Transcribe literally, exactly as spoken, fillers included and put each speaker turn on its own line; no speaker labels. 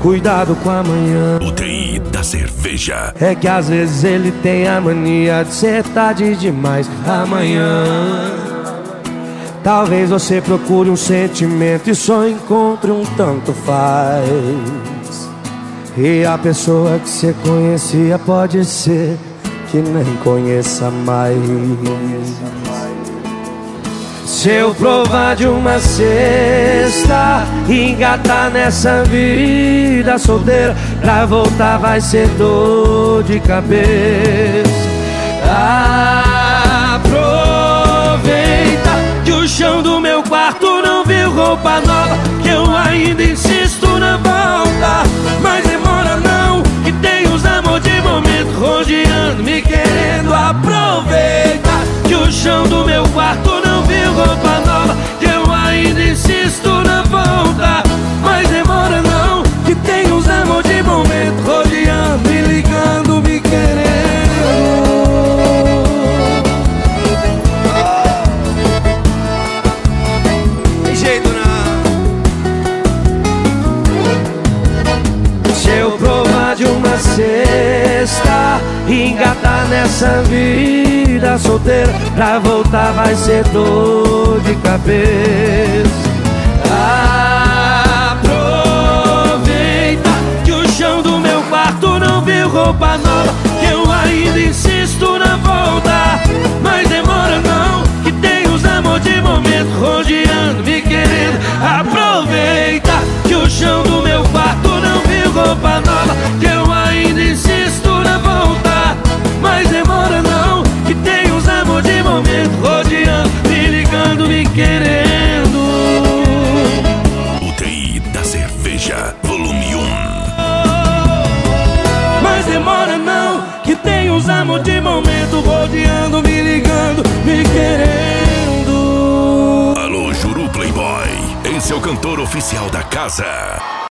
cuidado com amanhã.
U T I da cerveja.
É que às vezes ele tem a mania de ser tarde demais. Amanhã talvez você procure um sentimento e só encontre um tanto faz. E a pessoa que você conhecia pode ser que nem conheça mais. Se eu provar de uma cesta e engatar nessa vida solteira, pra voltar vai ser dor de cabeça. Aproveita que o chão do meu quarto não viu roupa nova, que eu ainda insisto na volta. Mas demora não, que tem os amor de momento rodeando, me querendo. Aproveita que o chão do meu quarto não viu roupa nova, que eu ainda insisto na volta. Mas demora não, que tem os amor de momento rodeando, me ligando, me querendo. Tem jeito não. Se eu provar de uma cesta e engatar nessa vida solteira, pra voltar vai ser dor de cabeça. Aproveita que o chão do meu quarto não viu roupa nova, que eu ainda insisto na volta. Mas demora não, que tem os amor de momento rodeando, me querendo. Aproveita que o chão do meu quarto não viu roupa nova, que eu ainda insisto na volta. Mas demora não, que tem os amor de momento rodeando, me ligando, me querendo.
U T I da cerveja, volume um.
Mas demora não, que tem os amor de momento rodeando, me ligando, me querendo.
Alô, Juru Playboy, esse é o cantor oficial da casa.